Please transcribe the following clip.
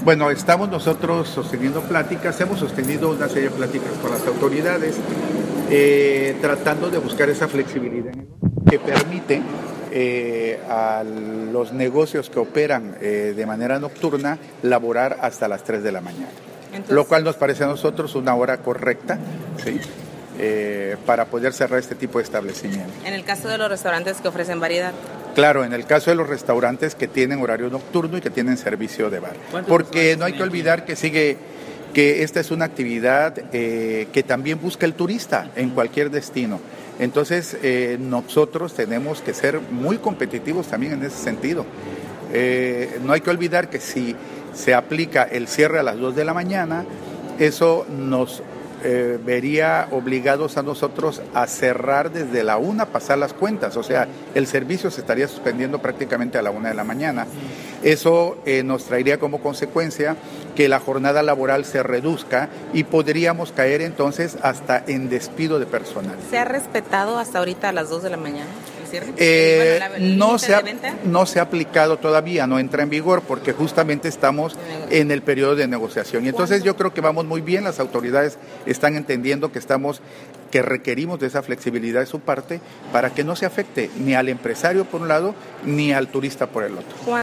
Bueno, estamos nosotros sosteniendo pláticas, hemos sostenido una serie de pláticas con las autoridades, tratando de buscar esa flexibilidad que permite a los negocios que operan de manera nocturna laborar hasta las 3 de la mañana. Entonces, lo cual nos parece a nosotros una hora correcta, ¿sí? Para poder cerrar este tipo de establecimientos. En el caso de los restaurantes que ofrecen variedad. Claro, en el caso de los restaurantes que tienen horario nocturno y que tienen servicio de bar. Porque no hay que olvidar que esta es una actividad que también busca el turista en cualquier destino. Entonces, nosotros tenemos que ser muy competitivos también en ese sentido. No hay que olvidar que si se aplica el cierre a las 2 de la mañana, eso nos vería obligados a nosotros a cerrar desde la 1, pasar las cuentas, o sea, el servicio se estaría suspendiendo prácticamente a la 1 de la mañana. Eso nos traería como consecuencia que la jornada laboral se reduzca y podríamos caer entonces hasta en despido de personal. ¿Se ha respetado hasta ahorita a las 2 de la mañana? No se ha aplicado todavía, no entra en vigor porque justamente estamos en el periodo de negociación. Y entonces yo creo que vamos muy bien, las autoridades están entendiendo que requerimos de esa flexibilidad de su parte para que no se afecte ni al empresario por un lado ni al turista por el otro.